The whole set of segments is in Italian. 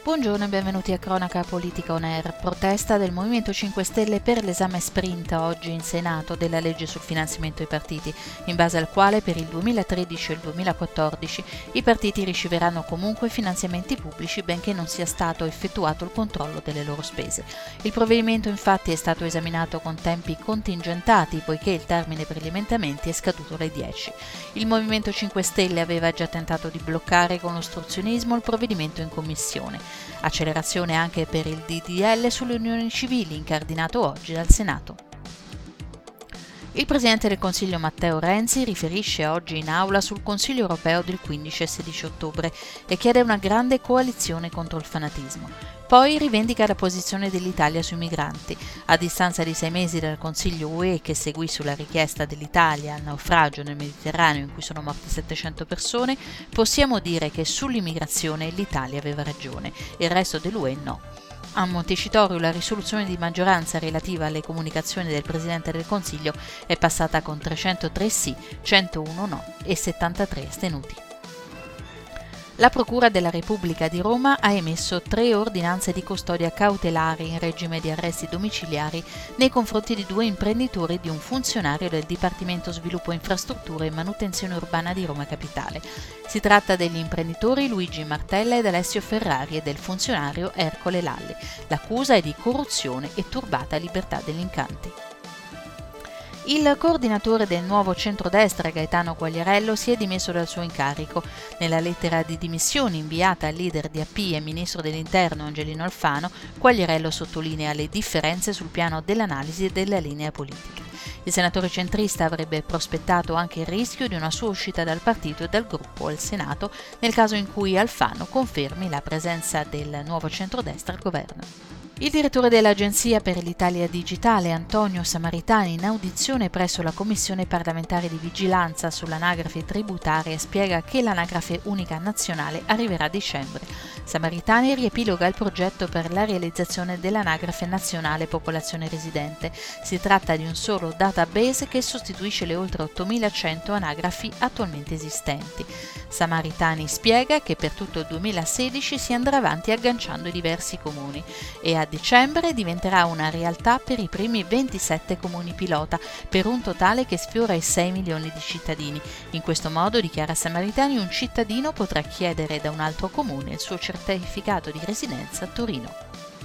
Buongiorno e benvenuti a Cronaca Politica On Air. Protesta del Movimento 5 Stelle per l'esame sprint oggi in Senato della legge sul finanziamento ai partiti, in base al quale per il 2013 e il 2014 i partiti riceveranno comunque finanziamenti pubblici benché non sia stato effettuato il controllo delle loro spese. Il provvedimento infatti è stato esaminato con tempi contingentati poiché il termine per gli emendamenti è scaduto alle 10. Il Movimento 5 Stelle aveva già tentato di bloccare con ostruzionismo il provvedimento in commissione. Accelerazione anche per il DDL sulle unioni civili, incardinato oggi dal Senato. Il Presidente del Consiglio Matteo Renzi riferisce oggi in aula sul Consiglio europeo del 15 e 16 ottobre e chiede una grande coalizione contro il fanatismo. Poi rivendica la posizione dell'Italia sui migranti. A distanza di 6 mesi dal Consiglio UE che seguì sulla richiesta dell'Italia al naufragio nel Mediterraneo in cui sono morte 700 persone, possiamo dire che sull'immigrazione l'Italia aveva ragione, il resto dell'UE no. A Montecitorio la risoluzione di maggioranza relativa alle comunicazioni del Presidente del Consiglio è passata con 303 sì, 101 no e 73 astenuti. La Procura della Repubblica di Roma ha emesso 3 ordinanze di custodia cautelare in regime di arresti domiciliari nei confronti di 2 imprenditori e di un funzionario del Dipartimento Sviluppo Infrastrutture e Manutenzione Urbana di Roma Capitale. Si tratta degli imprenditori Luigi Martella ed Alessio Ferrari e del funzionario Ercole Lalli. L'accusa è di corruzione e turbata libertà degli incanti. Il coordinatore del nuovo centrodestra Gaetano Quagliariello si è dimesso dal suo incarico. Nella lettera di dimissioni inviata al leader di AP e ministro dell'Interno Angelino Alfano, Quagliariello sottolinea le differenze sul piano dell'analisi e della linea politica. Il senatore centrista avrebbe prospettato anche il rischio di una sua uscita dal partito e dal gruppo al Senato nel caso in cui Alfano confermi la presenza del nuovo centrodestra al governo. Il direttore dell'Agenzia per l'Italia Digitale, Antonio Samaritani, in audizione presso la Commissione parlamentare di vigilanza sull'anagrafe tributaria, spiega che l'anagrafe unica nazionale arriverà a dicembre. Samaritani riepiloga il progetto per la realizzazione dell'anagrafe nazionale popolazione residente. Si tratta di un solo database che sostituisce le oltre 8.100 anagrafi attualmente esistenti. Samaritani spiega che per tutto il 2016 si andrà avanti agganciando i diversi comuni e a dicembre diventerà una realtà per i primi 27 comuni pilota, per un totale che sfiora i 6 milioni di cittadini. In questo modo, dichiara Samaritani, un cittadino potrà chiedere da un altro comune il suo certificato di residenza a Torino.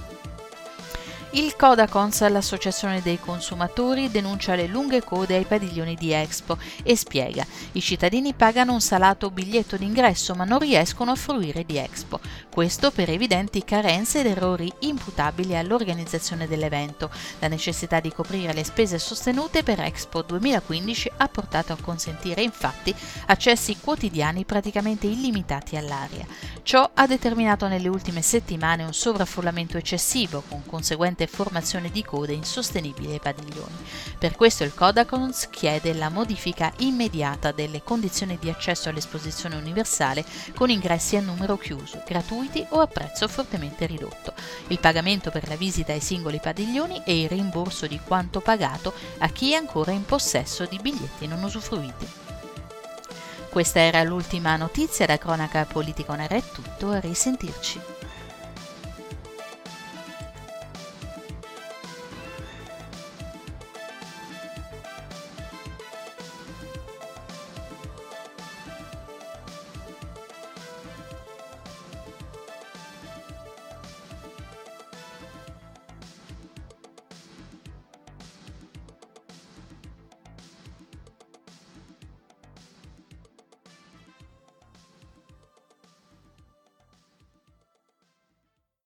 Il Codacons, l'Associazione dei Consumatori, denuncia le lunghe code ai padiglioni di Expo e spiega: i cittadini pagano un salato biglietto d'ingresso ma non riescono a fruire di Expo. Questo per evidenti carenze ed errori imputabili all'organizzazione dell'evento. La necessità di coprire le spese sostenute per Expo 2015 ha portato a consentire infatti accessi quotidiani praticamente illimitati all'area. Ciò ha determinato nelle ultime settimane un sovraffollamento eccessivo con conseguente formazione di code insostenibili ai padiglioni. Per questo il Codacons chiede la modifica immediata delle condizioni di accesso all'esposizione universale con ingressi a numero chiuso, gratuiti o a prezzo fortemente ridotto, il pagamento per la visita ai singoli padiglioni e il rimborso di quanto pagato a chi è ancora in possesso di biglietti non usufruiti. Questa era l'ultima notizia da Cronaca Politica On Air, è tutto, a risentirci.